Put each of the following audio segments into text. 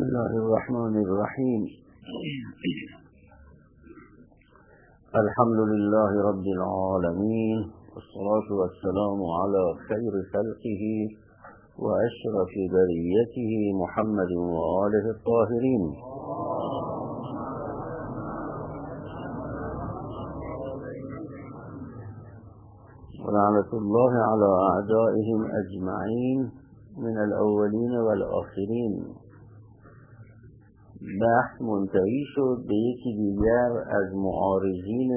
بسم الله الرحمن الرحيم. الحمد لله رب العالمين، والصلاة والسلام على خير خلقه وأشرف بريته محمد وآله الطاهرين. ولعنة الله على أعدائهم أجمعين من الأولين والآخرين. بحث منتهی شد به یکی دیگر از معارضین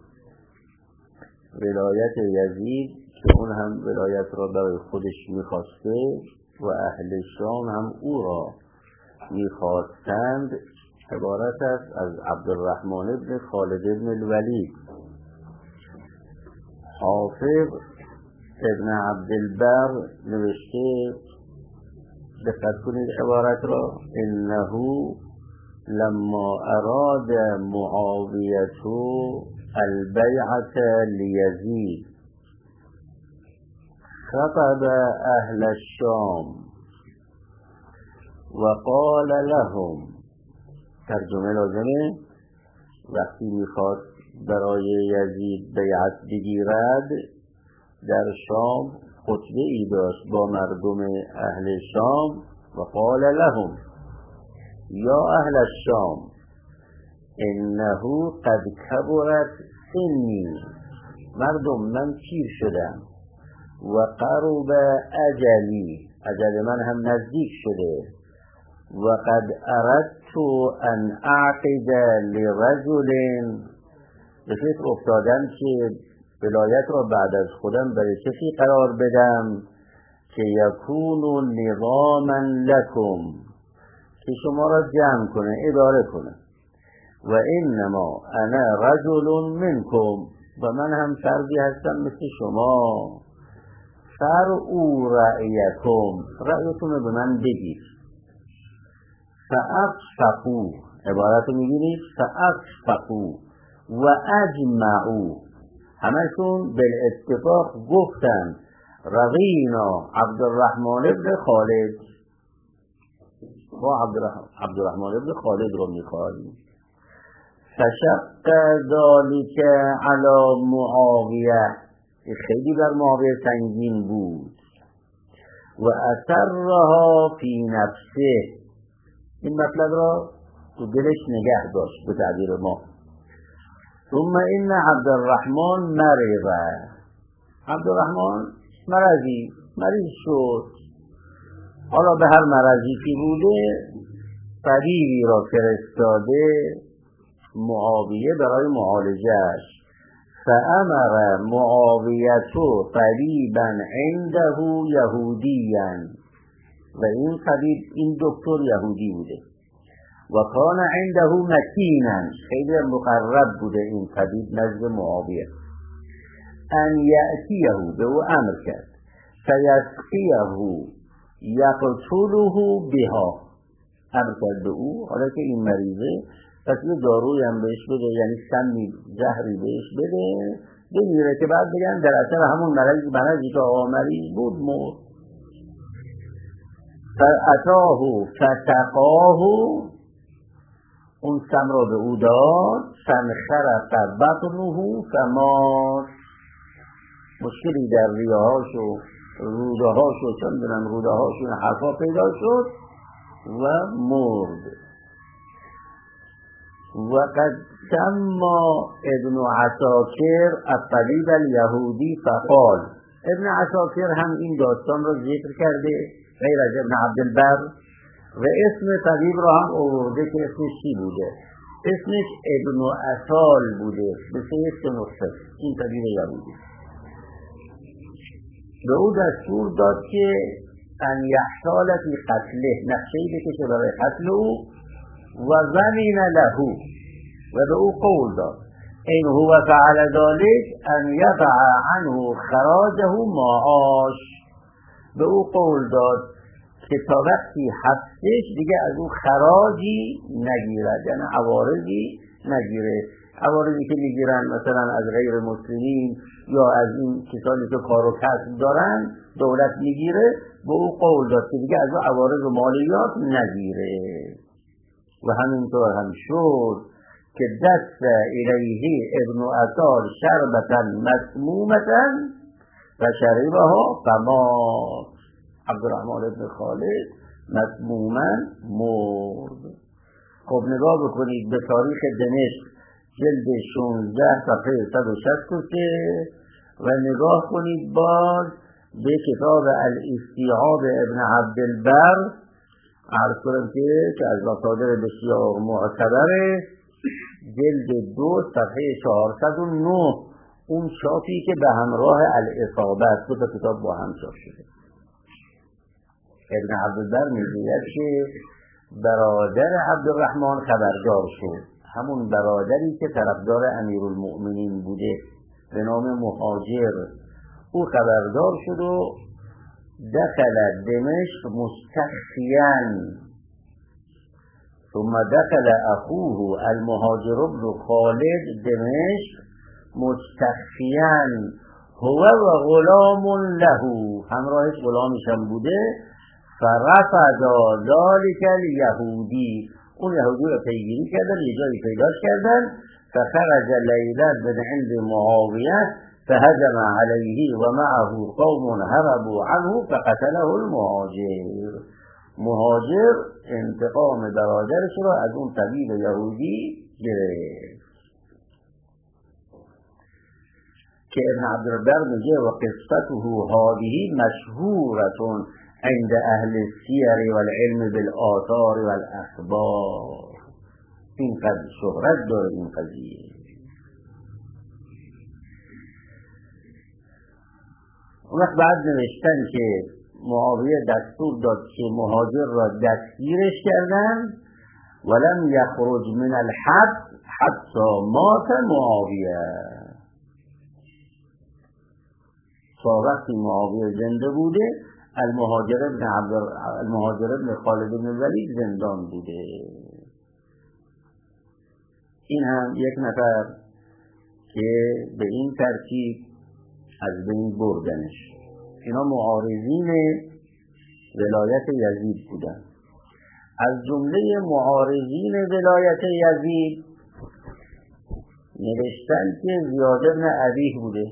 ولایت یزید که اون هم ولایت را برای خودش میخواسته و اهل شام هم او را میخواستند. عبارت است از عبدالرحمن ابن خالد ابن الولید. حافظ ابن عبدالبر نوشته، دقت کنید عبارت را: انه لما اراد معاویة البیعة لیزید خطب اهل الشام وقال لهم. ترجمه لازمه. وقتی میخواست برای یزید بیعت بگیرد در شام خطبه ای داشت با مردم اهل شام و قال لهم یا اهل الشام انه قد کبرت سنی. مردم، من پیر شدم و قرب اجلی، اجل من هم نزدیک شده. و قد اردت ان اعقد لرجل، به فکر افتادم که ولایت را بعد از خودم برای کسی قرار بدم که یکون نظاما لکم، که شما را جمع کنه، اداره کنه. و انما انا رجل منکم، و من هم فردی هستم مثل شما. فرعوا رأیکم، رأیتون رو به من بگید. فاصفقوا، عبارت رو میبینید، فاصفقوا و اجمعوا، همشون بالاتفاق گفتن رضینا عبدالرحمن ابن خالد، ما عبدالرحمن ابن خالد رو میخواهیم. فشق ذلك علی معاویه، خیلی بر معاویه سنگین بود. و اثرها فی نفسه، این مطلب را تو دلش نگه داشت به تعبیر ما. ثم ان عبدالرحمن مرض، عبدالرحمن مریض شد. حالا به هر مرضی که بوده طبیبی را فرستاده معاویه برای معالجهش. فامر معاویه طبیبا عنده یهودیا، و این طبیب، این دکتر یهودی بوده. و کان عنده مکینا، خیلی مقرب بوده این طبیب نزد معاویه. ان یأتیه، به او امر کرد، فیسقیه یقتله بها، امر کرد به او حالا که این مریضه پس یه داروی هم بهش بده، یعنی سمی زهری بهش بده بمیره، که بعد بگن در اثر همون مرضی که مریض بود مرد. فاتاه فسقاه، اون سم را به او داد. فانخرق بطنه فمات، مشکلی در ریه‌هاش و روده‌هاش و چون دونم روده‌هاش و حرفا پیدا شد و مرد. و قد سما ابن عساکر الطبیب الیهودی فقال، ابن عساکر هم این داستان را ذکر کرده غیر از ابن عبدالبر، و اسم طبیب را هم آورده که اسمش چی بوده؟ اسمش ابن اصال بوده به سه نقطه. این طبیب یهودی به او دستور داد که ان یحتال فی قتله، نقشه‌ای بکشه برای قتل او. و ضمن له، و به او قول داد این هو فعل ذلك ان یضع عنه خراجه معاش، به او قول داد که تا وقتی هستش دیگه از او خراجی نگیرد، یعنی عوارضی نگیره. عوارضی که میگیرن مثلا از غیر مسلمین یا از این کسانی که کار و کسب دارن دولت میگیره، به او قول داد که دیگه از او عوارض و مالیات نگیره و همینطور هم شد که دست الیه ابن عطار شربتا مسمومتا و شربها فمات. عبدالرحمن ابن خالد مسموما مرد. خب نگاه بکنید به تاریخ دمشق جلد 16 صفحه 163 و نگاه کنید باز به کتاب الاستیعاب ابن عبدالبر عرض کنم که از مصادر بسیار معتبره، جلد 2 صفحه 409 اون چاپی که به همراه الاصابه دو تا کتاب با هم چاپ شده. ابن عبدالبر میگوید که برادر عبدالرحمن خبردار شد، همون برادری که طرفدار امیرالمؤمنین بوده به نام مهاجر، او خبردار شد و دخل دمشق مستخفیا ثم دخل اخوه المهاجر ابن خالد دمشق مستخفیا هو و غلام له، همراهش غلامش هم بوده. فرفض ذلك الیهودی، اون یهودی رو پیگیری کردن، یه جایی پیداش کردن. فخرج لیلا من عند معاویه فهجم علیه و معه قوم هربوا عنه فقتله المهاجر. مهاجر انتقام برادرش رو از اون طبیب یهودی گرفت. که ابن عبدالبر میگه و قصته هذه مشهورة عند اهل السیر والعلم بالآثار والاخبار. این قدر شهرت داره این قضیه. اون وقت بعد نوشتن که معاویه دستور داد که مهاجر را دستگیرش کردن ولم یخرج من الحبس حتی مات معاویه، تا وقتی معاویه زنده بوده المهاجر ابن خالد بن ولید زندان بوده. این هم یک نفر که به این ترتیب از بین بردنش. اینا معارضین ولایت یزید بودن. از جمله معارضین ولایت یزید نوشتن که زیاد بن ابیه بوده.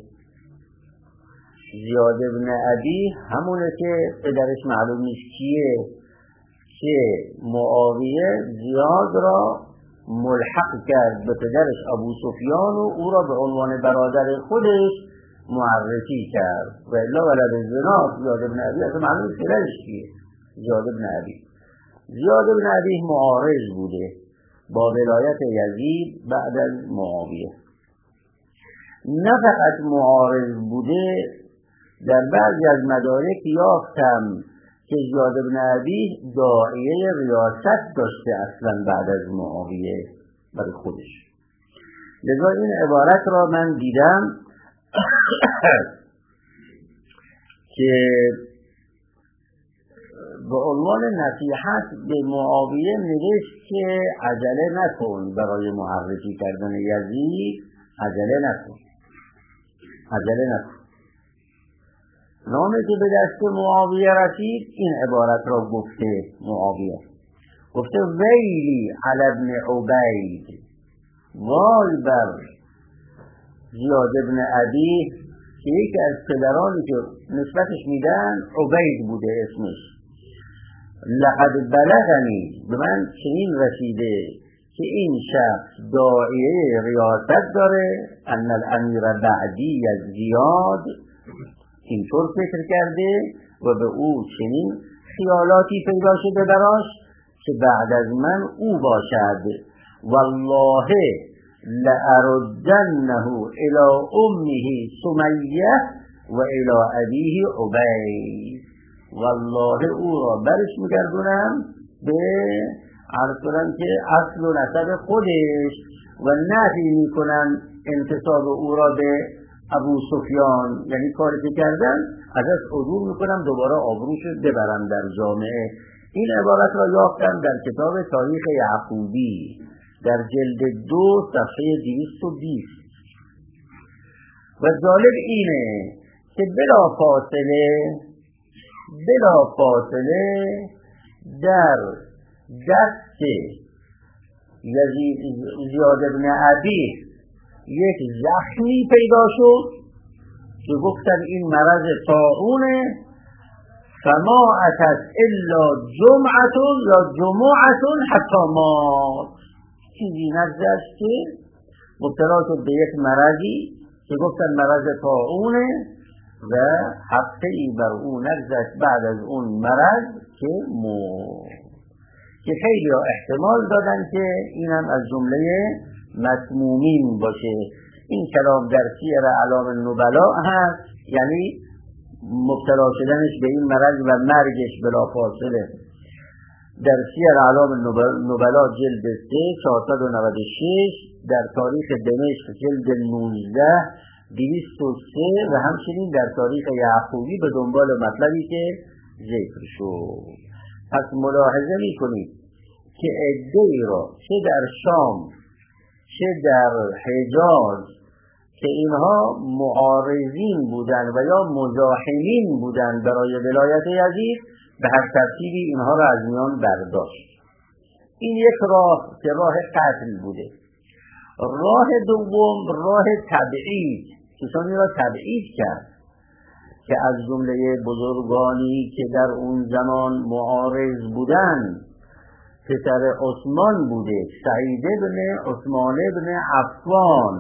زیاد بن ابیه همونه که پدرش معلوم نیست کیه، که معاویه زیاد را ملحق کرد به پدرش ابو سفیان و او را به عنوان برادر خودش معرفی کرد و الا ولد زنا زیاد بن ابیه اصلا معلوم نیست پدرش کیه. زیاد بن ابیه معارض بوده با ولایت یزید بعد از معاویه. نه فقط معارض بوده، در بعضی از مدارک یافتم که زیاد بن ابیه داعیه ریاست داشته اصلا بعد از معاویه برای خودش. لذا این عبارت را من دیدم که به عنوان نصیحت به معاویه نوشت که عجله نکن برای معرفی کردن یزید، عجله نکن. نامی که به دست معاویه رسید این عبارت را گفته معاویه، گفته ویلی علی ابن عبید، وای بر زیاد ابن ابیه که یکی از پدرانی که نسبتش میدن عبید بوده اسمش. لقد بلغنی، به من چنین رسیده که این شخص داعیه ریاست داره، ان الامیر بعدی از زیاد، اینطور فکر کرده و به او چنین خیالاتی پیدا شده براش که بعد از من او باشد. والله لأردنه الى امه سمیه و الى ابیه عبید. والله او را برش میگردونم به عرض کنم که اصل و نسب خودش و نفی میکنم انتساب او را به ابو سفیان، یعنی کاری که کردن ازش عدول میکنم، دوباره آبروش ببرم در جامعه. این عبارت را یافتم در کتاب تاریخ یعقوبی در جلد 2 صفحه 220 و جالب اینه که بلا فاصله بلا فاصله در دست زیاد بن ابی یک زخمی پیدا شد که گفتن این مرض طاعونه، فما اتت الا جمعه یا جمعه حتی مات. چیزی نگذشت که مبتلا شد به یک مرضی که گفتن مرض طاعونه و هفته ای بر اون نگذشت بعد از اون مرض که مرد، که خیلی احتمال دادن که اینم از جمله مسمومین باشه. این کلام در سیر اعلام النبلا هست، یعنی مبتلا شدنش به این مرض و مرگش بلا فاصله. در سیر اعلام النبلا جلد 3 496، در تاریخ دمشق جلد 19 203 و همچنین در تاریخ یعقوبی به دنبال مطلبی که ذکر شد. پس ملاحظه می‌کنید که عده‌ای را چه در شام چه در حجاز که اینها معارضین بودند و یا مزاحمین بودند برای ولایت یزید، به هر ترتیبی اینها را از میان برداشت. این یک راه که راه قتل بوده. راه دوم راه تبعید، کسانی را تبعید کرد که از جمله بزرگانی که در اون زمان معارض بودند پسر عثمان بوده، سعید ابن عثمان ابن عفان.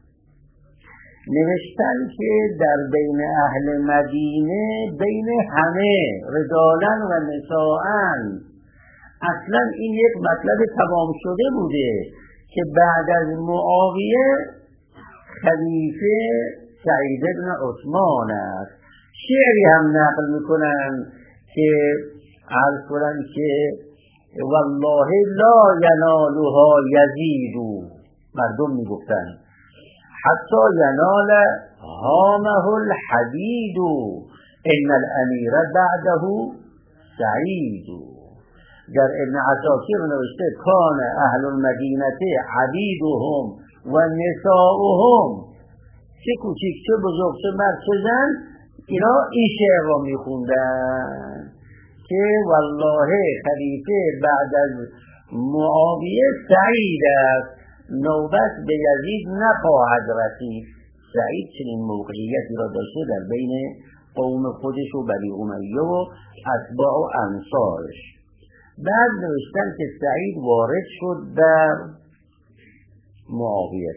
نوشتن که در بین اهل مدینه، بین همه رجالاً و نساءاً، اصلا این یک مطلب تمام شده بوده که بعد از معاویه خلیفه سعید ابن عثمان است. شعری هم نقل میکنن که عرض کنن که والله لا ینالها یزید، مردم میگفتن حتی ینال هامه الحدید ان الامیر بعده سعید. در ابن عساکر نوشته کان اهل المدینه عبیدهم و نساؤهم، چه کوچیک چه بزرگ چه مرد چه زن، اینا این شعر را میخوندن که والله خلیفه بعد از معاویه سعید است، نوبت به یزید نخواهد رسید. سعید چنین موقعیتی را داشته در بین قوم خودش و بنی امیه و اتباع و انصارش. بعد نوشتن که سعید وارد شد در معاویه،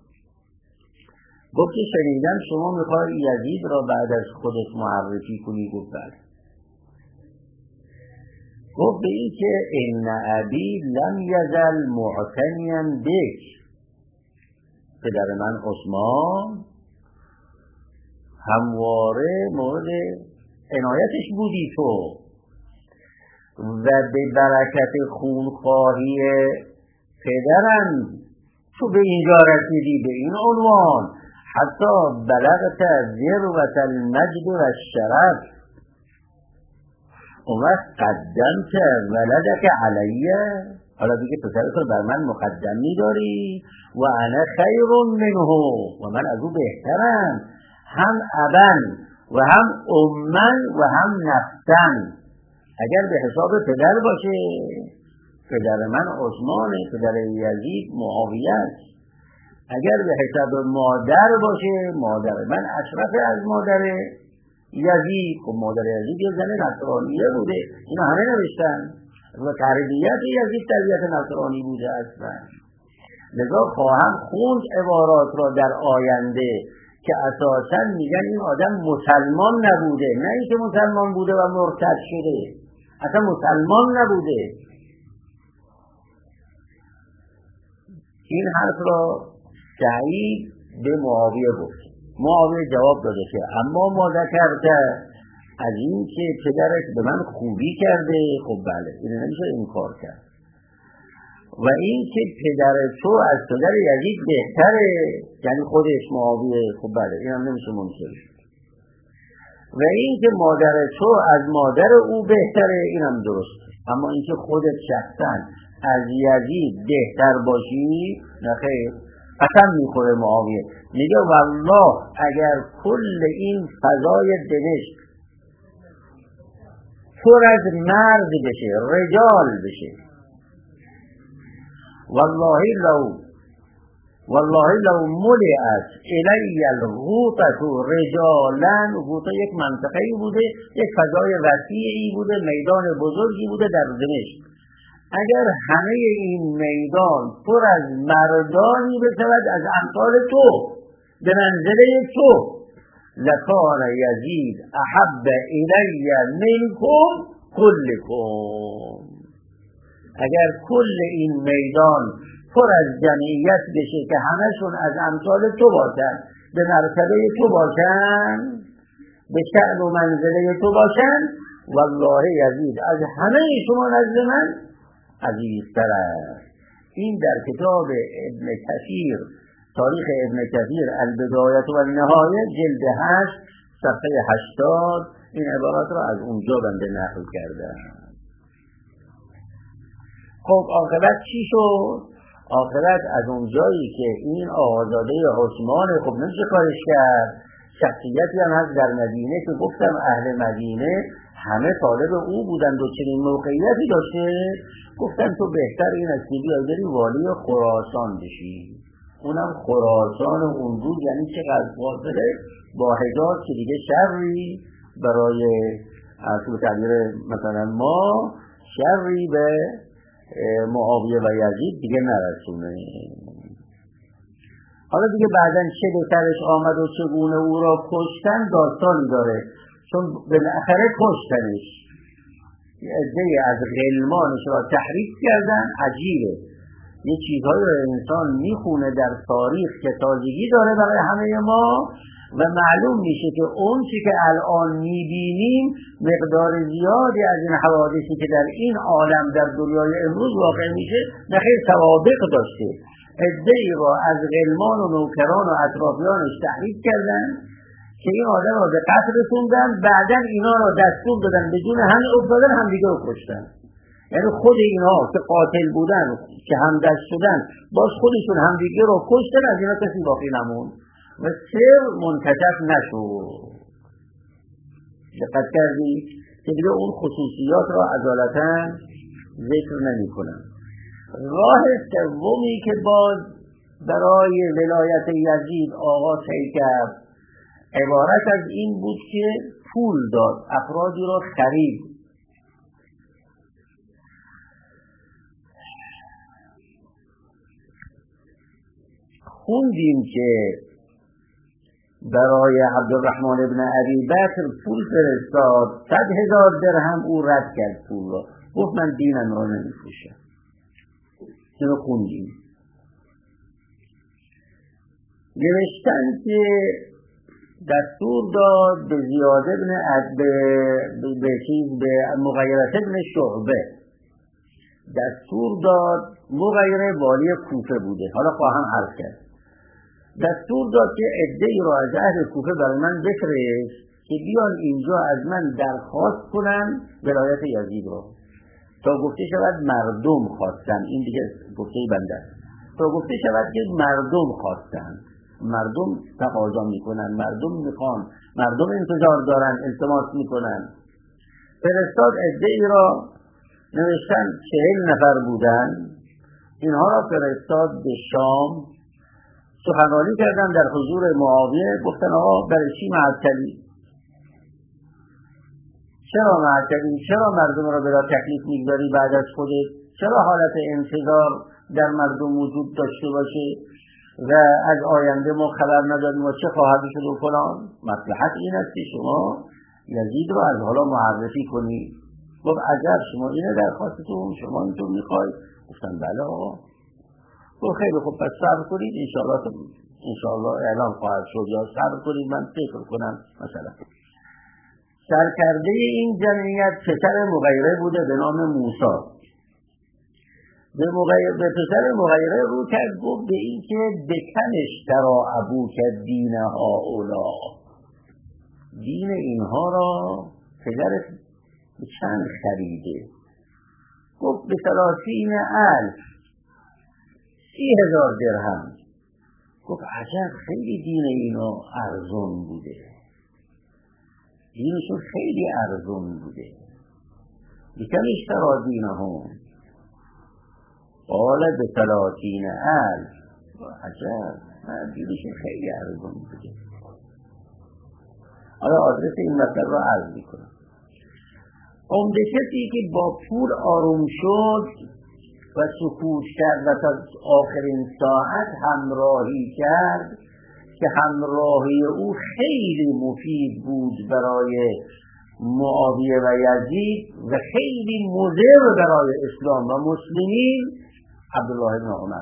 گفت که شنیدم شما میخوای یزید را بعد از خودت معرفی کنی. گفت بله. گفت به این که ان ابی لم یزل معتنیا بک، پدر من عثمان همواره مورد عنایتش بودی تو و به برکت خونخواهی پدرم تو به اینجا رسیدی، به این عنوان حتی بلغت ذروة المجد و الشرف. اون وقت قدمت ولدک علیه، حالا دیگه پسرت رو بر من مقدم می‌داری و انا خیر منه، و من از او بهترم، هم ابن و هم امن و هم نفسن. اگر به حساب پدر باشه پدر من عثمانه، پدر یزید معاویه است. اگر به حساب مادر باشه مادر من اشرف از مادر یزید. خب مادر یزید یه زن نصرانیه بوده، اینا همه نوشتن و تربیت یزید تربیت نصرانی بوده اصلا. لذا خواهم خوند عبارات را در آینده که اساساً میگن این آدم مسلمان نبوده، نه اینکه مسلمان بوده و مرتد شده، اصلا مسلمان نبوده. این حرف را سعید به معاویه گفت. معاویه جواب داده که اما ما ذکرته از این که پدرش به من خوبی کرده، خب بله این نمیشه انکار کرد، و این که پدر تو از پدر یزید بهتره، یعنی خودش معاویه، خب بله این هم نمیشه منکر، و این که مادر تو از مادر او بهتره، این هم درست. اما این که خودت شخصا از یزید بهتر باشی نه خیر. قسم میخوره معاویه، میگه والله اگر کل این فضای دمشق پر از مرد بشه، رجال بشه. والله لو ملئت الی الغوطة رجالا. غوطه یک منطقه بوده، یک فضای وسیعی بوده، میدان بزرگی بوده در دمشق. اگر همه این میدان پر از مردانی بشود از امثال تو به منزله تو، لکان یزید احب الی منکم کلکم. اگر کل این میدان پر از جمعیت بشه که همشون از امثال تو باشن، به مرتبه تو باشن، به شأن و منزله تو باشن، والله یزید از همه شما نزد من عزیزتر است. این در کتاب ابن کثیر، تاریخ ابن کثیر البدایه و النهایه، جلد 8 صفحه 80 این عبارات را از اونجا بنده نقل کردم. خب عاقبت چی شد؟ عاقبت از اونجایی که این آقازاده عثمان، خب نمیشه کارش کرد، شخصیتی هم هست در مدینه که گفتم اهل مدینه همه طالب او بودند و چنین موقعیتی داشته، گفتن تو بهتر این است که بیای بری والی خراسان بشی. اونم خراسان اون روز یعنی چقدر فاصله با حجاز که دیگه شری برای اصول تعبیر مثلا ما شری به معاویه و یزید دیگه نرسونه. حالا دیگه بعدن چه به سرش آمد و چگونه او را کشتن داستانی داره، چون بالاخره کشتنش. یه عده‌ای از غلمانش را تحریک کردن. عجیبه یه چیزهایی رو انسان میخونه در تاریخ که تازگی داره برای همه ما و معلوم میشه که اون چی که الان میبینیم مقدار زیادی از این حوادثی که در این عالم در دنیای امروز واقع میشه نخیر سوابق داشته. عده‌ای را از غلمان و نوکران و اطرافیانش تحریک کردن که این آدم را به قتل رسوندن، بعدن اینا را دستور دادن بدون همه افتادن هم دیگه رو کشتن. یعنی خود اینها که قاتل بودن که هم دست شدن باز خودشون هم دیگه رو کشتن، از اینا کسی باقی نموند و سر منکشف نشد. دقت کردید که دیگه اون خصوصیات را عدالتاً ذکر نمی کنم. راه سومی که باز برای ولایت یزید آغاز کرد عبارت از این بود که پول داد، افرادی را خرید. خوندیم که برای عبدالرحمن ابن ابی بکر پول فرستاد، 100,000 درهم، او رد کرد پول را، گفت من دینم را نمی‌فروشم. اینو خوندیم. نوشتن که دستور داد به زیاد ابن به مغیرت ابن شعبه دستور داد، مغیره والی کوفه بوده، حالا خواهم عرض کرد، دستور داد که عده‌ای را از اهل کوفه برای من بفرست که بیان اینجا از من درخواست کنن ولایت یزید را، تا گفته شود مردم خواستن. این دیگه گفته بنده است. تا گفته شود که مردم خواستن، مردم تقاضا میکنن، مردم میخوان، مردم انتظار دارن، التماس میکنن. فرستاد عده‌ای را، نوشتن 40 نفر بودن، اینها را فرستاد به شام. سخنرانی کردن در حضور معاویه، گفتن آقا برای چی معطلی؟ چرا معطلی؟ چرا مردم را بلا تکلیف میگذاری بعد از خودت؟ چرا حالت انتظار در مردم وجود داشته باشه و از آینده ما خبر نداریم و چه خواهد شد و فلان؟ مصلحت این است که شما یزید را از حالا معرفی کنید. گفت عجب، شما اینه درخواستتون، شما اینطور میخواید؟ گفتن بله آقا. گفت خیلی خوب، پس صبر کنید، انشاءالله اعلام خواهد شد، یا صبر کنید من فکر کنم. مثلا سرکرده این جمعیت پسر مغیره بوده به نام موسی. به پسر مغیره رو کرد، گفت به این که بکنش ترا ابو که دین هاولا، دین اینها را پدرت به چند خریده؟ گفت به 30,000، 30,000 درهم. گفت عجب، خیلی دین اینا ارزون بوده، دینشون خیلی ارزون بوده. بکم اشترا دینهم قال بثلاثین الف. عجب، دیدیش خیلی ارزون بوده. حالا آدرس این مطلب را عرض میکنم. عمده کسی که با پول آروم شد و سکوت کرد و تا آخرین ساعت همراهی کرد که همراهی او خیلی مفید بود برای معاویه و یزید و خیلی مضر برای اسلام و مسلمین، عبدالله بن عمر.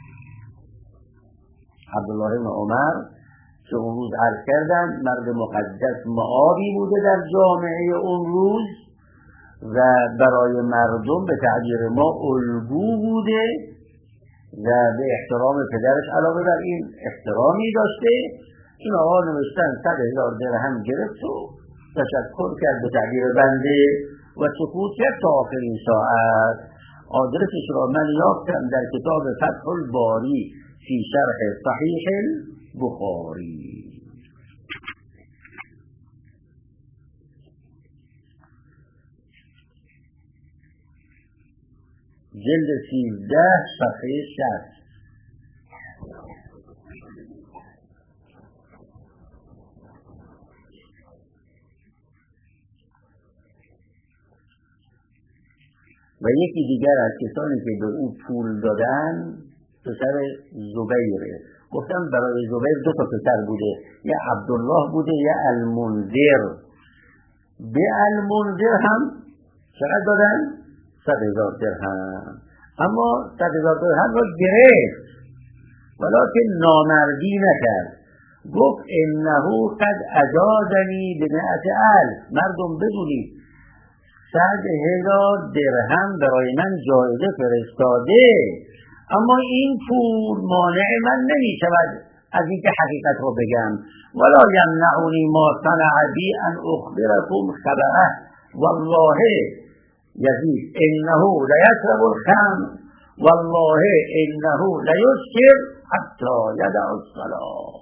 عبدالله بن عمر که اون روز عرض کردم مرد مقدس معابی بوده در جامعه اون روز و برای مردم به تعبیر ما الگو بوده و به احترام پدرش علاوه بر این احترامی داشته. این آقا نوشتن 100,000 درهم گرفت و تشکر کرد به تعبیر بنده و سکوت کرد تا آخرین ساعت. آدرسش را من یافتم در کتاب فتح الباری فی شرح صحیح البخاری. جلد 13 صفحه 60. و یکی دیگر از کسانی که به او پول دادن پسر زبیره. گفتم برای زبیر 2 تا پسر بوده، یا عبدالله بوده یا المنذر. به المنذر هم چقدر دادن؟ 100,000 درهم. اما 100,000 درهم را گرفت ولیکن نامردی نکرد. گفت انه قد اجازنی ب100,000. مردم بدونید 100,000 درهم برای من جایزه فرستاده، اما این پول مانع من نمی شود از اینکه حقیقت رو بگم. ولا یمنعنی ما صنع بی ان اخبرکم خبره. والله یزید انه لیشرب الخمر والله انه لیسکر حتی یدع الصلاة.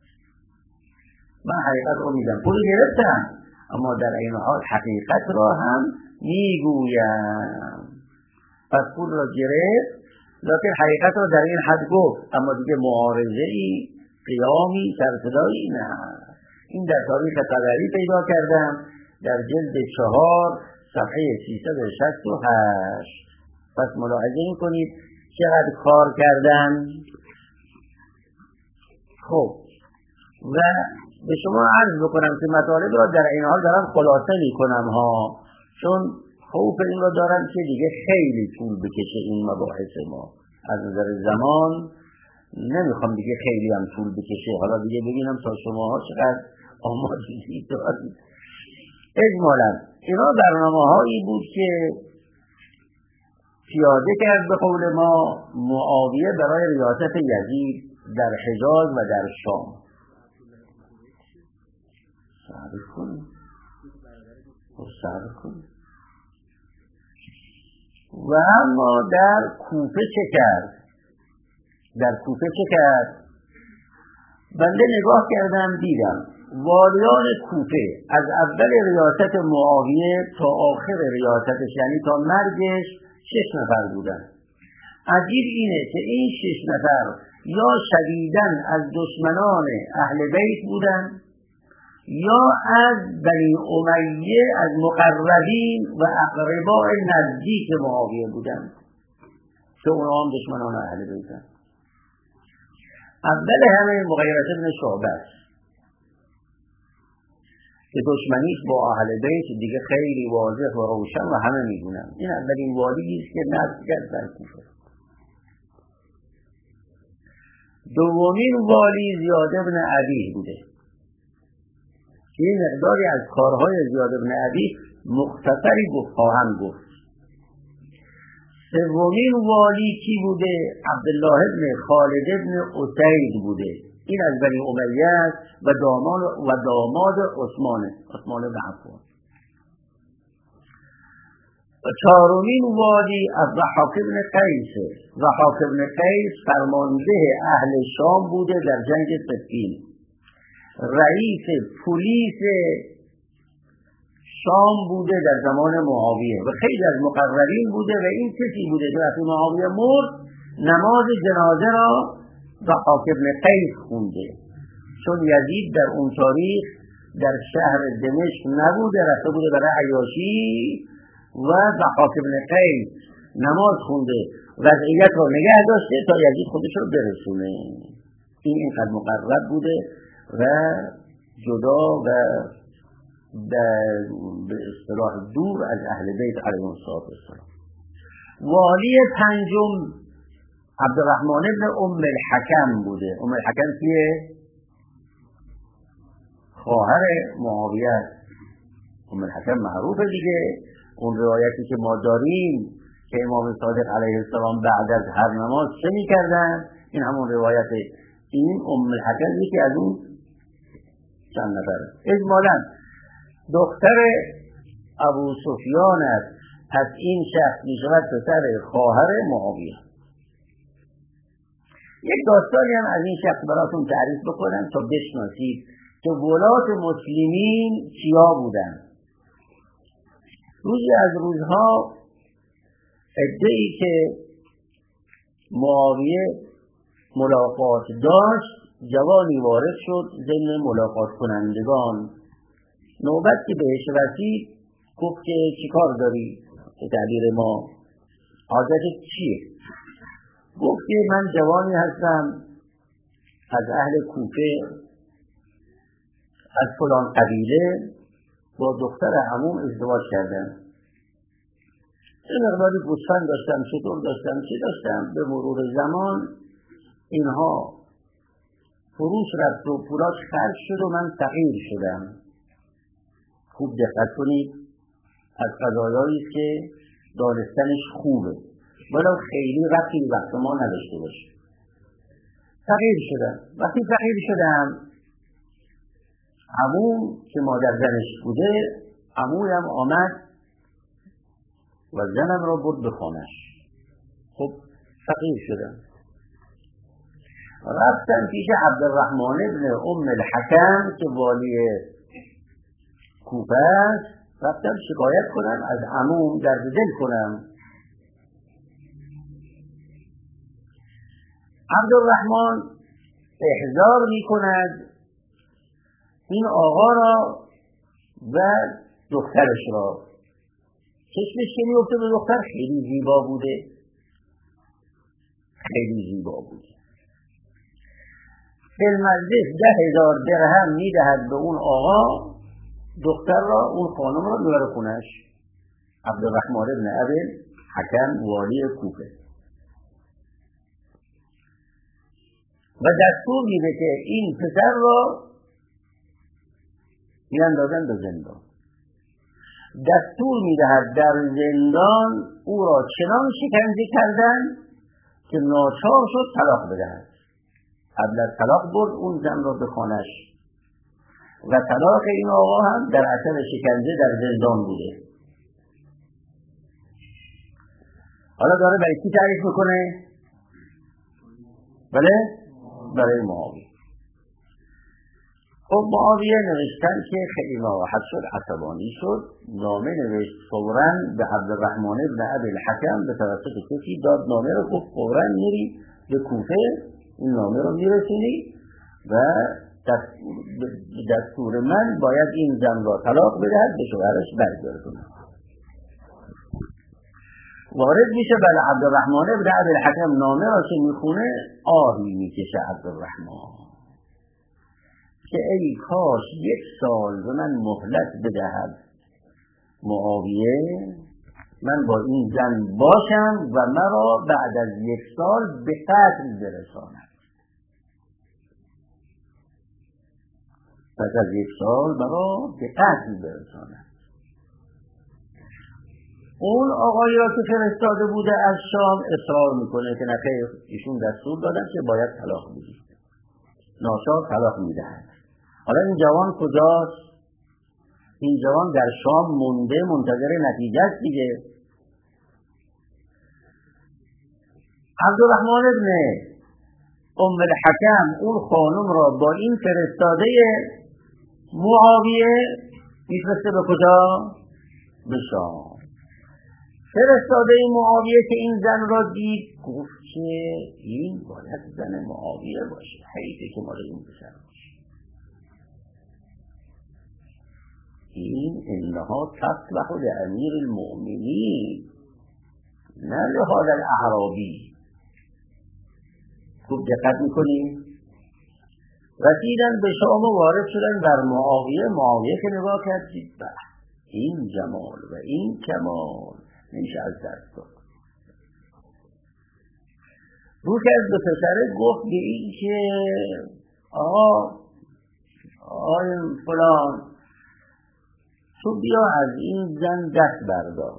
من حقیقت رو میگم، پول گرفتم اما در این حال حقیقت را هم میگویم. پس پول را گرفت لکن حقیقت را در این حد گفت، اما دیگه معارضه‌ای، قیامی، سرصدایی نه. این در تاریخ طبری پیدا کردم در جلد 4 صفحه 368. پس ملاحظه می‌کنید چقدر کار کردن. خب و به شما عرض بکنم که مطالب را در این حال دارم خلاصه میکنم ها، چون خوف این را دارم که دیگه خیلی طول بکشه این مباحث ما. از نظر زمان نمیخوام دیگه خیلی هم طول بکشه. حالا دیگه ببینم تا شما ها چقدر آمادگی دارید. اجمالا اینا برنامه هایی بود که پیاده کرد به قول ما معاویه برای ریاست یزید در حجاز و در شام. صبر کن. و اما در کوفه چه کرد؟ در کوفه چه کرد؟ بنده نگاه کردم دیدم والیان کوفه از اول ریاست معاویه تا آخر ریاستش، یعنی تا مرگش، 6 نفر بودن. عجیب اینه که این 6 نفر یا شدیداً از دشمنان اهل بیت بودن یا از بنی امیه، از مقربین و اقرباء نزدیک معاویه بودن که اونا هم دشمنان اهل بیتن. اول همه مغیرة بن شعبه که دشمنیش با اهل بیت دیگه خیلی واضح و روشن و همه میدونن. این اولین والیی است که نصب کرد در کوفه. دومین والی زیاد بن ابی بوده. این مقداری از کارهای زیاد بن ابی مختصری خواهم گفت. سومین والی کی بوده؟ عبدالله بن خالد بن اسید بوده. این از بنی امیه است و داماد عثمان بن عفان. و چهارمین والی از ضحاک بن قیس. ضحاک بن قیس فرمانده اهل شام بوده در جنگ صفین. رئیس پلیس شام بوده در زمان معاویه و خیلی از مقررین بوده و این کسی بوده که وقتی معاویه مرد نماز جنازه را ضحاک بن قیس خونده، چون یزید در اون تاریخ در شهر دمشق نبوده، رفته بوده برای عیاشی و ضحاک بن قیس نماز خونده، وضعیت رو نگه داشته تا یزید خودش رو برسونه. این اینقدر مقرر بوده و جدا و به اصطلاح دور از اهل بیت علیهم السلام. والی پنجم عبدالرحمن ابن ام الحکم بوده. ام الحکم کیه؟ خواهر معاویه. ام الحکم معروفه دیگه، اون روایتی که ما داریم که امام صادق علیه السلام بعد از هر نماز چه می‌کردن، این همون روایت. این ام الحکم یکی از اون چند نفره. اجمالاً دختر ابو سفیان است، پس این شخص میشود پسر خواهر معاویه. یک داستانی هم از این شخص براتون تعریف بکنم تا بشناسید که ولات مسلمین کیا بودن. روزی از روزها عده‌ای که معاویه ملاقات داشت، جوانی وارد شد ضمن ملاقات کنندگان. نوبت که بهش رسید گفت که چیکار داری؟ به تعبیر ما حاجتت چیه؟ گفت که من جوانی هستم از اهل کوفه، از فلان قبیله، با دختر عموم ازدواج کردم. یه مقداری گوسفند داشتم، شتر داشتم، چی داشتم. به مرور زمان اینها فروش رفت و پولاش خرج شد و من فقیر شدم. خوب دقت کنید، از قضایایی که دانستنش خوبه ولی خیلی ربطی به وقت ما نداشته باشه. فقیر شدم. وقتی فقیر شدم، عموم که مادر زنش بوده، عمویم آمد و زنم را برد به خانه‌اش. خب فقیر شدم، رفتم پیش عبدالرحمن ابن ام الحکم که والی کوفه است، رفتم شکایت کنم، از عموم درد دل کنم. عبدالرحمن احضار می کند این آقا را و دخترش را. چشمش که می افته به دختر خیلی زیبا بوده، خیلی زیبا بوده. فیلمجلس 10,000 درهم می دهد به اون آقا، دختر را، اون خانم را میبره خونش. عبدالرحمن ابن ابی الحکم والی کوفه و دستور میده که این پسر را میاندازن به زندان. دستور میدهد در زندان او را چنان شکنجه کردن که ناچار شد طلاق بدهد. قبل از طلاق برد اون زن را به خانه‌اش و طلاق این آقا هم در اثر شکنجه در زندان بوده. حالا داره برای کی تعریف میکنه؟ بله؟ برای معاویه. خب معاویه نوشتن که خیلی ناراحت شد، عصبانی شد، نامه نوشت فوراً به عبدالرحمن ابن ابی الحکم به توسط کسی داد نامه رو، گفت فوراً میری به کوفه این نامه رو میرسونی و دستور من باید این زن را طلاق بدهد، به شوهرش برگردونه. وارد میشه، بله عبدالرحمن ابن ابی الحکم نامه را که میخونه آهی میکشه عبدالرحمن که ای کاش 1 سال به من مهلت بدهد معاویه، من با این زن باشم و مرا بعد از 1 سال به قتل برساند. بعد از 1 سال مرا به قتل برساند. اون آقایی را که فرستاده بوده از شام اصرار میکنه که نخیر، ایشون دستور دادن که باید طلاق بدید. ناچار طلاق میدهد. حالا این جوان کجاست؟ این جوان در شام مونده، منتظر نتیجه است دیگه. عبدالرحمن ابن ام الحکم اون خانم را با این فرستاده معاویه میفرسته به کجا؟ به شام. فرستاده معاویه که این زن را دید گفت که این باید زن معاویه باشه، حیثه که مال این پسر باشه. این انها تصلح لامیر المؤمنین نه لهذا الاعرابی. خوب دقت میکنیم. رسیدن به شام و وارد شدن بر معاویه. معاویه که نگاه کرد دید این جمال و این کمال نمیشه از دست داد. رو کرد به پسره گفت به این که آقای فلان تو بیا از این زن دست بردار.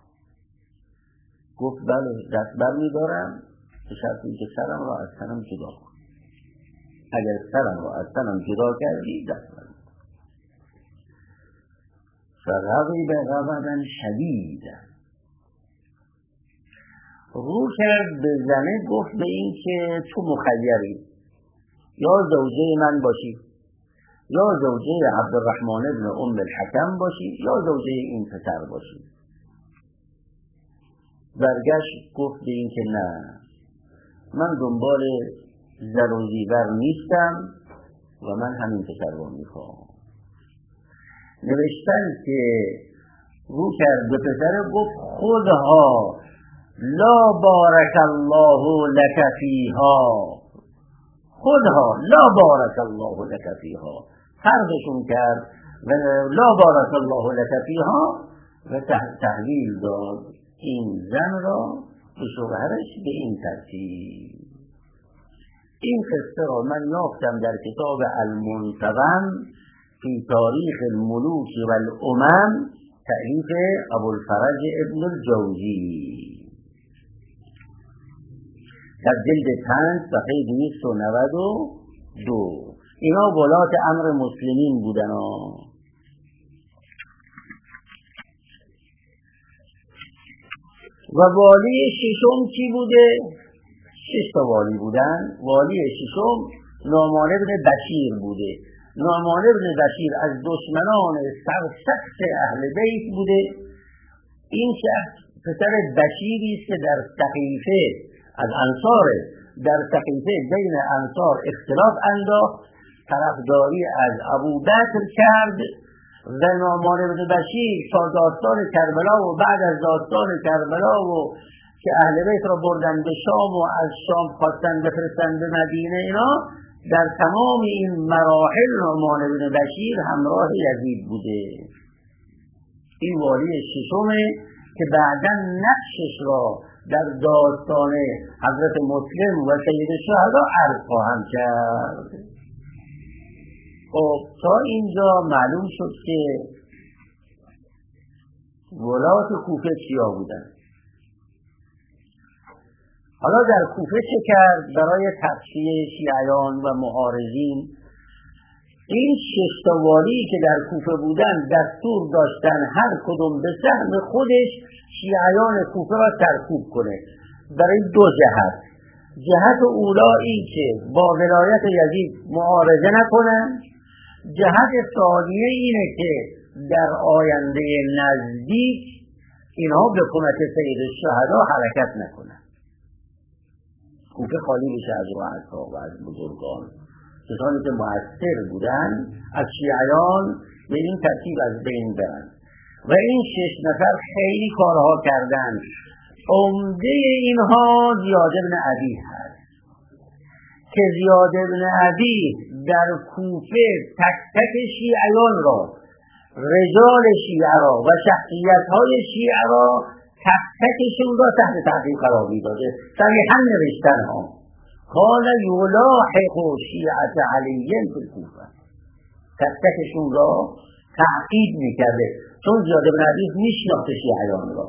گفت بله دست بر میدارم به شرطی که سرم را از تنم جدا کن. اگر سرم را از تنم جدا کردی دست بر میدارم. فغضب غضبا شدیدا. رو کرد به زنه گفت به این که تو مخیری، یا زوجه من باشی، یا زوجه عبدالرحمن ابن ام الحکم باشی، یا زوجه این پسر باشی. برگشت گفت به این که نه، من دنبال زر و زیور نیستم و من همین پسر رو میخوام. نوشتن که رو کرد به پسر گفت خودها لا بارک الله لک فیها، خودها لا بارک الله لک فیها فرقشون کرد و لا بارک الله لک فیها و تحویل داد این زن را به شوهرش به این ترتیب. این قصه را من یافتم در کتاب المنتظم فی تاریخ الملوک و الامم تألیف ابوالفرج ابن الجوزی در جلد 5 صفحه 292. اینا ولات امر مسلمین بودن. و والی ششم کی بوده؟ 6 تا والی بودن. والی ششم نعمان ابن بشیر بوده. نعمان ابن بشیر از دشمنان سرسخت اهل بیت بوده. این شخص پسر بشیری است که در سقیفه از انصار در سقیفه بین انصار اختلاف انداخت، طرفداری از ابوبکر کرد و نعمان ابن بشیر تا داستان کربلا و بعد از داستان کربلا و که اهل بیت را بردن به شام و از شام خواستن بفرستن به مدینه، اینا در تمام این مراحل نعمان ابن بشیر همراه یزید بوده. این والی ششمه که بعداً نقشش را در داستان حضرت مسلم و سید الشهدا عرض خواهم کرد. خب تا اینجا معلوم شد که ولات کوفه چیا بودن. حالا در کوفه چه کرد برای تقصیه شیعیان و معارضین؟ این 6 تا والی که در کوفه بودن دستور داشتن هر کدوم به سهم خودش شیعیان کوفه را سرکوب کنه برای 2 جهت. جهت اولا این که با ولایت یزید معارضه نکنن، جهت ثانیه اینه که در آینده نزدیک اینها به کمک سید الشهدا حرکت نکنن. کوفه خالی بشه از رؤسا و از بزرگان، کسانی که مؤثر بودن از شیعیان به این ترتیب از بین برن. و این 6 نفر خیلی کارها کردن. عمده اینها زیاد بن عدی هست که زیاد بن عدی در کوفه تک تک شیعیان را، رجال شیعه را و شخصیت های شیعه را تک تکشون را تحت تعقیب قرار میداده. صریحا نوشتن ها قال یلاحق شیعة علی فی الکوفه، تک تکشون را تعقیب میکرده چون زیاد بن عدی میشناخته شیعیان را.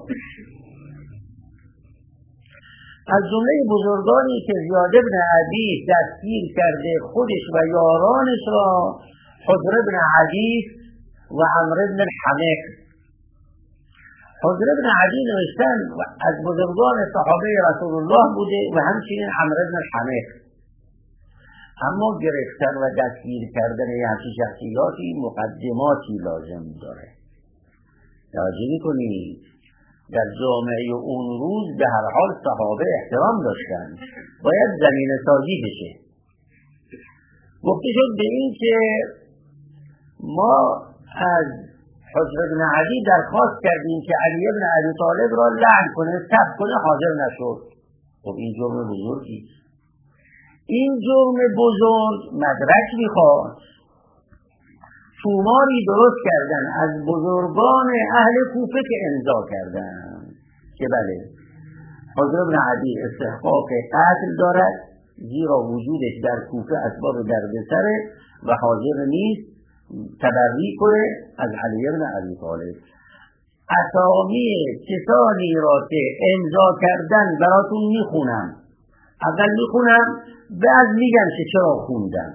از جمله بزرگانی که زیاد بن عدی دستگیر کرده خودش و یارانش را حضر بن حدیث و عمر بن الحمق. حضر بن عدی نوشتن از بزرگان صحابه رسول الله بوده و همچنین عمر بن الحمق. اما گرفتن و دستگیر کردن همچین شخصیاتی مقدماتی لازم داره. توجه می‌کنید در جامعه اون روز به هر حال صحابه احترام داشتن، باید زمینه سازی بشه. گفته شد به این که ما از حجر بن علی درخواست کردیم که علی بن ابی طالب را لعن کنه، سب کنه، حاضر نشد. خب این جرم بزرگی، این جرم بزرگ مدرک میخواد. توماری درست کردن از بزرگان اهل کوفه که امضا کردن که بله حجر بن علی استحقاق قتل دارد، زیرا وجودش در کوفه اسباب دردسره و حاضر نیست تبری کنه از علی بن ابی طالب. اسامی کسانی را که امضا کردن براتون میخونم. اول میخونم بعد میگم که چرا خوندم.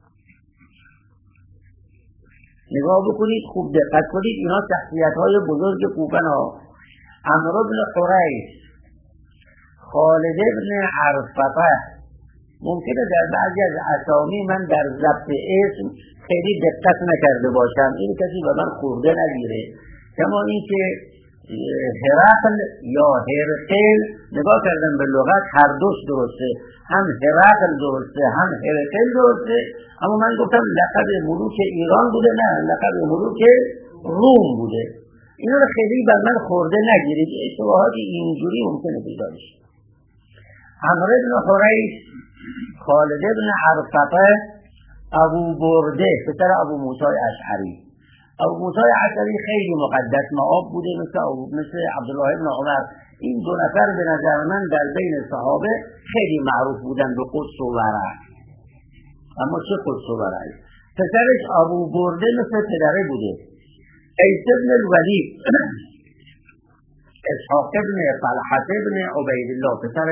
نگاه بکنید، خوب دقت کنید، اینا شخصیت‌های بزرگ کوفه ها. عمرو بن حریث، خالد بن عرفطه. ممکنه در بعضی از اسامی من در ضبط اسم خیلی دقت نکرده باشم، این کسی به من خورده نگیره. کما این که هرقل یا هرقل، نگاه کردم به لغت هر دوش درسته، هم هرقل درسته هم هرقل درسته، اما من گفتم لقب ملوک ایران بوده، نه لقب ملوک روم بوده. اینا رو خیلی بر من خورده نگیرید، اشتباهات اینجوری ممکنه پیدا بشه. عمرو بن حریث، خالد بن عرفطه، ابو برده پسر ابو موسی اشعری. ابو موسی اشعری خیلی مقدس مآب بوده، مثل عبدالله بن عمر. این دو نفر به نظر من در بین صحابه خیلی معروف بودن به قدس و ورع. اما چه قدس و ورع؟ پسرش ابو برده مثل پدره بوده. قیس بن الولید، اسحاق بن طلحه بن عبیدالله پسر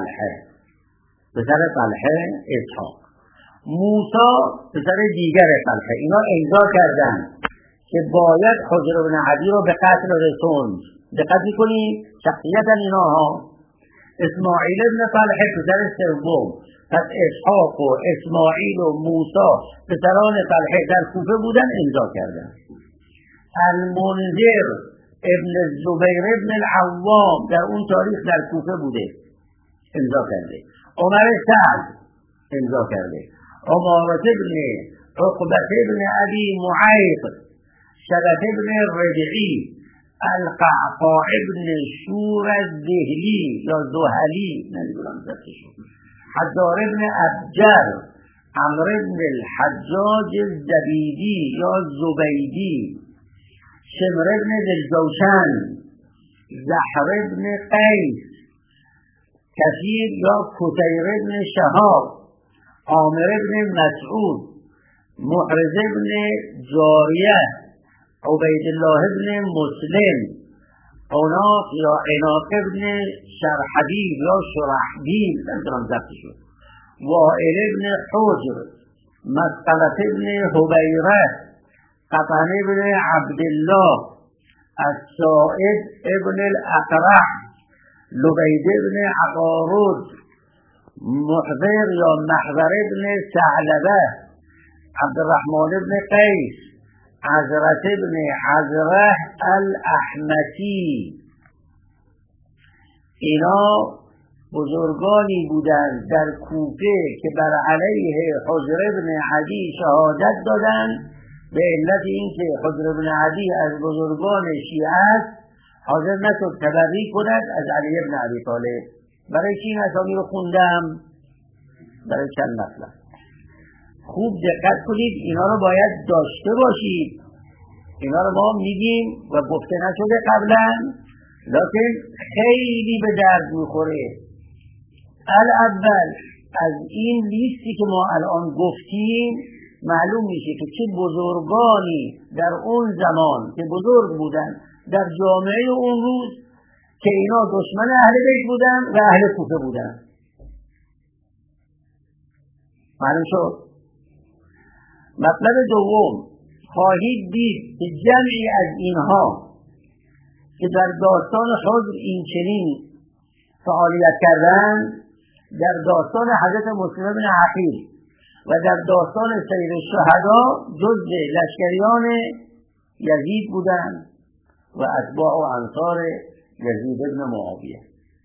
طلحه اسحاق. موسی پسر دیگر طلحه. اینا امضا کردن که باید حجر بن علی را به قتل رسوند. دقت کنید شخصیت اینا ها. اسماعیل بن طلحه پسر سوم. پس اسحاق و اسماعیل و موسی پسران طلحه در کوفه بودن، امضا کردن. المنذر ابن الزبیر ابن العوام در اون تاریخ در کوفه بوده، امضا کرده. عمر سعد امضا کرده. عمارة ابن عقبة ابن ابی معیط، شبت ابن ربعی، القعقاع ابن شور الذهلی یا زهلی، نمیدونم زبطشون، حجار ابن ابجر، عمرو ابن الحجاج الزبیدی یا زبیدی، شمر ابن دلجوشن، زحر ابن قیس، کثیر یا کثیر ابن شهاب، عامر ابن مسعود، محرز ابن جاریه، عبیدالله ابن مسلم، عناق یا عناق ابن شرحبیل یا شرحبیل، نمیدونم ضبط شد، وائل ابن حجر، مسقلة ابن حبیره، قطن ابن عبدالله، السائد ابن الاقرع، لبید ابن عقارد، محضر یا محضر ابن ثعلبه، عبدالرحمن ابن قیس، عزرت ابن عزره الاحمسی. اینا بزرگانی بودند در کوفه که بر علیه حجر ابن علی شهادت دادند به علت اینکه حجر ابن علی از بزرگان شیعه است، حاضر نشد تبری کند از علی ابن ابی طالب. برای چی این اسامی رو خوندم؟ برای چند مطلب. خوب دقت کنید، اینا رو باید داشته باشید. اینا رو ما میگیم و گفته نشده قبلا، لیکن خیلی به درد میخوره. الاول از این لیستی که ما الان گفتیم معلوم میشه که چه بزرگانی در اون زمان که بزرگ بودن در جامعه اون روز که اینا دشمن اهل بیت بودن و اهل کوفه بودن. معلوم شد؟ مطلب دوم، خواهید دید که جمعی از اینها که در داستان حجر این چنین فعالیت کردن، در داستان حضرت مسلم بن عقیل و در داستان سیر شهدا جزء لشکریان یزید بودند و اتباع و انصار یزید ابن معاویه.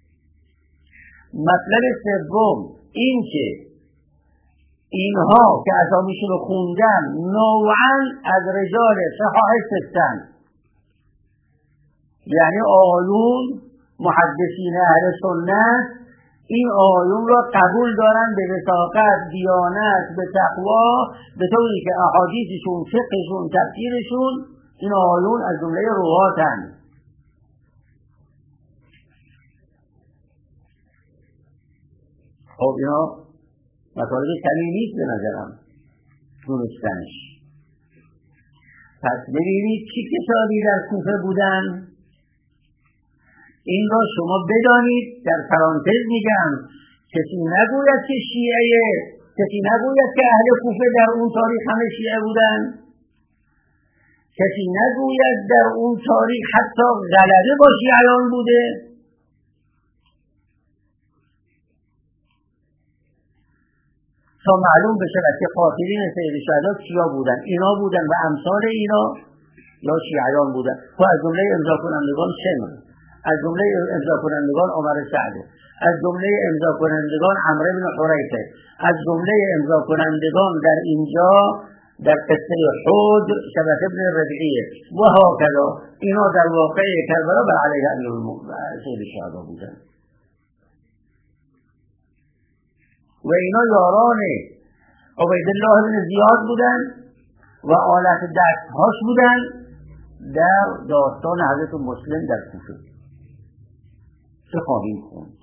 مطلب سوم این که اینها که اسامیشون رو خوندن نوعاً از رجال صحاح ستن، یعنی آیون محدثین اهل سنت این آیون را قبول دارن به وثاقت، دیانت، به تقوا، به طوری که احادیثشون، فقهشون، تفسیرشون این آیون از جمله رواتن. خب اینا مطالب کمی نیست به نظرم دونستنش. پس ببینید چی کسانی در کوفه بودن این را شما بدانید. در پرانتز میگم کسی نگوید که شیعه، کسی نگوید که اهل کوفه در اون تاریخ همه شیعه بودن، کسی نگوید در اون تاریخ حتی غلبه با شیعیان بوده. تا معلوم بشه که قاتلین سید شهدا کیا بودن، اینا بودن و امثال اینا یا شیعیان بودن. و از جمله امضا کنندگان شمر، از جمله امضا کنندگان عمر سعد، از جمله امضا کنندگان عمرو بن حریثه، از جمله امضا کنندگان در اینجا در قصه حود شبه ابن ربیعه و هاکذا. اینا در واقع کربلا بر علیه سید شهدا بودن و اینا یاران عبیدالله بن زیاد بودن و آلت دستهاش بودن در داستان حضرت مسلم در کوفه. چه خواهیم خوند؟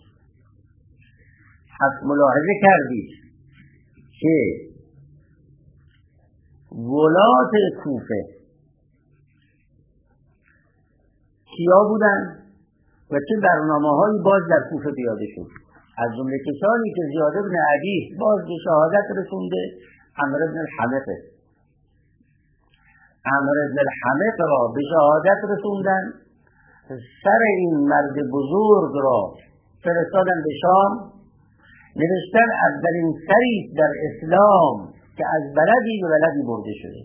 پس ملاحظه کردید که ولات کوفه کیا بودن و چه برنامه‌هایی باز در کوفه پیاده شد. از جمله کسانی که زیاد بن عدی باز به شهادت رسونده عمرو بن الحمق، عمرو بن الحمق را به شهادت رسوندن، سر این مرد بزرگ را فرستادن به شام، نوشتن اولین سری در اسلام که از بلدی به بلدی برده شده.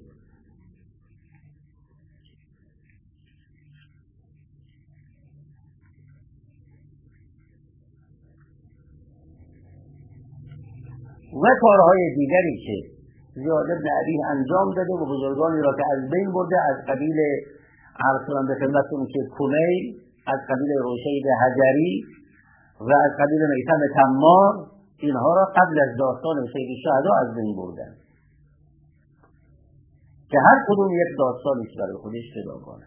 و کارهای دیگری که زیاد بن عدی انجام داده و بزرگانی را که از بین برده، از قبیل عرض کنم به خدمتتون که کمیل، از قبیل روشید حجری و از قبیل میثم تمار، اینها را قبل از داستان سید شهدا از بین بردن که هر کدوم یک داستانی برای خودش جداگانه.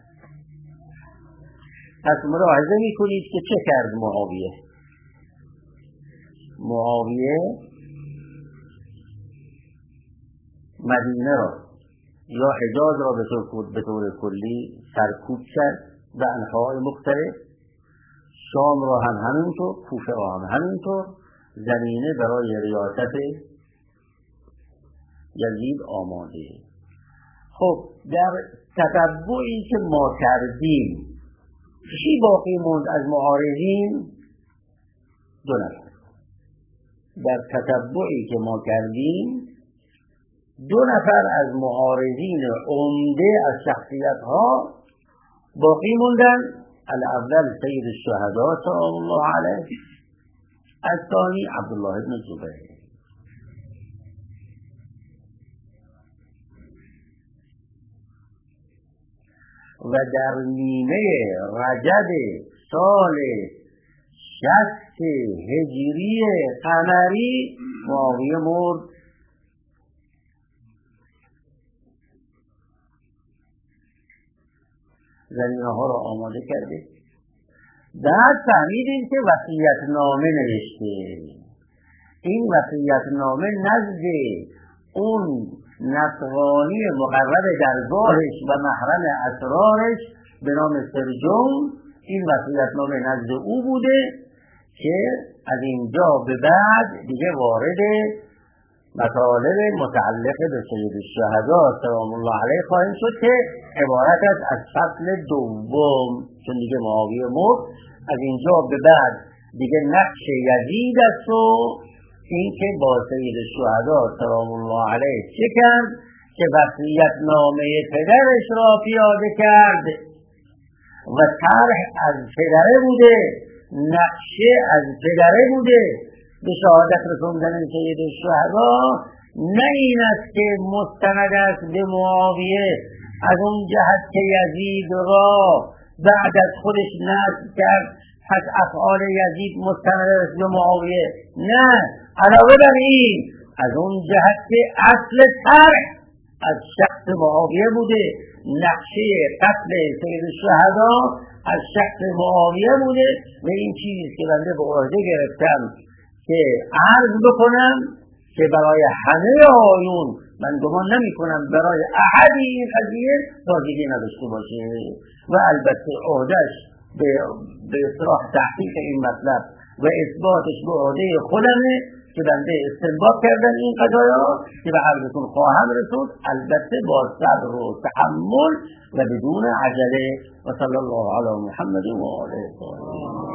پس ملاحظه می‌کنید که چه کرد معاویه. معاویه مدینه را یا حجاز را به طور کلی سرکوب کرد به انحاء مختلف، شام را هم همینطور، کوفه را هم همینطور، زمینه برای ریاست یزید آماده. خب در تتبعی که ما کردیم چی باقی موند از معارضین؟ دو نفر. در تتبعی که ما کردیم دو نفر از معارضین عمده از شخصیت ها باقی موندن. الاول سید الشهدا سلام الله علیه، الثانی عبدالله بن زبیر. و در نیمه رجب سال 60 هجری قمری معاویه مرد. زمینه ها را آماده کرده. بعد فهمیدیم که وصیت‌نامه نوشته. این وصیت‌نامه نزد اون نصرانی مقرب درگاهش و محرم اسرارش به نام سرجون، این وصیت‌نامه نزد او بوده که از اینجا به بعد دیگه وارد مطالب متعلق به سید الشهدا سلام الله علیه خواهیم شد که عبارت است از فصل دوم، چون دیگه معاویه مرد. از اینجا به بعد دیگه نقش یزید است و این که با سید شهدا سلام الله علیه چه کرد که وصیت نامه پدرش را پیاده کرد و طرح از پدره بوده، نقشه از پدره بوده به شهادت رسوندن سید شهدا. نه این است که مستند است به معاویه از اون جهت که یزید را بعد از خودش نصب کرد پس افعال یزید مستند است به معاویه. نه، علاوه بر این از اون جهت که اصل طرح از شخص معاویه بوده، نقشه قتل سید شهدا از شخص معاویه بوده. و این چیزی که بنده به عهده گرفتم که عرض بکنم که برای همه آیون، من گمان نمی کنم برای احدی این قضیه واجبی نداشته باشه و البته عهده‌اش به اصطلاح تحقیق این مطلب و اثباتش به عهده خودمه که بنده استنباط کردم این قضایا که به عرضتون خواهم رسود، البته با صبر و تحمل و بدون عجله. و صلی الله علی محمد و آله.